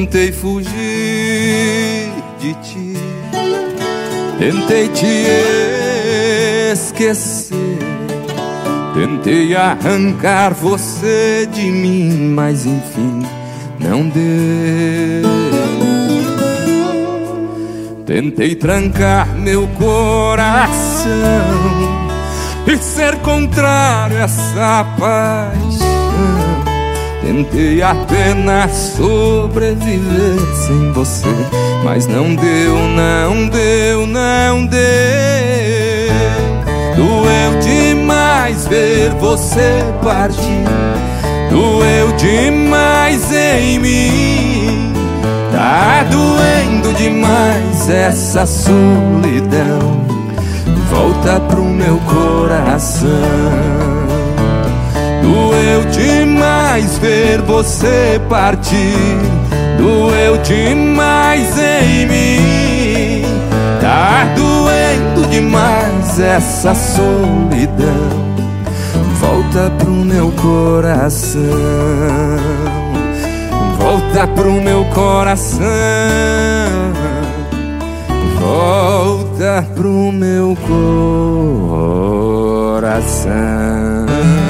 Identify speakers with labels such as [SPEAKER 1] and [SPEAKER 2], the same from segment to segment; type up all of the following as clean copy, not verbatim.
[SPEAKER 1] Tentei fugir de ti, tentei te esquecer, tentei arrancar você de mim, mas enfim não deu. Tentei trancar meu coração e ser contrário a essa paixão. Tentei apenas sobreviver sem você, mas não deu, não deu, não deu. Doeu demais ver você partir, doeu demais em mim. Tá doendo demais essa solidão, volta pro meu coração. Doeu demais ver você partir, doeu demais em mim. Tá doendo demais essa solidão, volta pro meu coração. Volta pro meu coração, volta pro meu coração.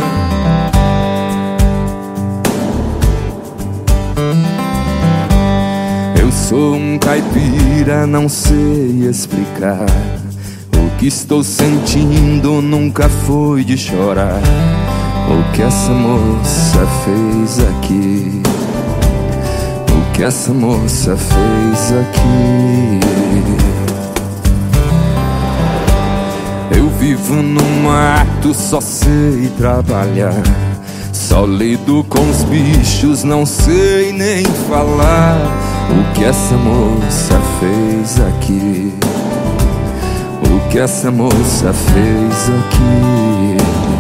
[SPEAKER 1] Eu sou um caipira, não sei explicar. O que estou sentindo nunca foi de chorar. O que essa moça fez aqui, o que essa moça fez aqui. Eu vivo no mato, só sei trabalhar, só lido com os bichos, não sei nem falar. O que essa moça fez aqui, o que essa moça fez aqui.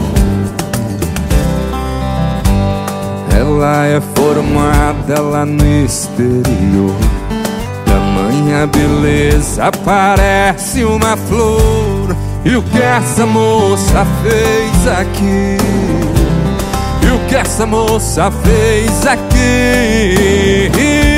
[SPEAKER 1] Ela é formada lá no exterior, tamanha beleza parece uma flor. E o que essa moça fez aqui, e o que essa moça fez aqui.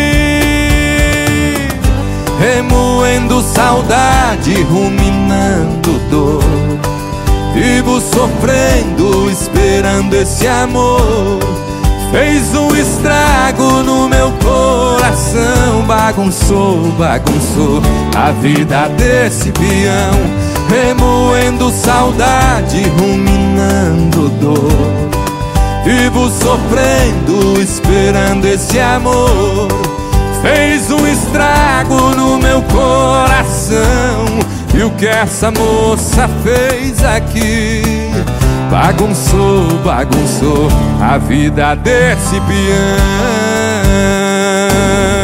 [SPEAKER 1] Remoendo saudade, ruminando dor, vivo sofrendo, esperando esse amor. Fez um estrago no meu coração, bagunçou, bagunçou a vida desse peão. Remoendo saudade, ruminando dor, vivo sofrendo, esperando esse amor. Fez um estrago no meu coração, e o que essa moça fez aqui, bagunçou, bagunçou a vida desse peão.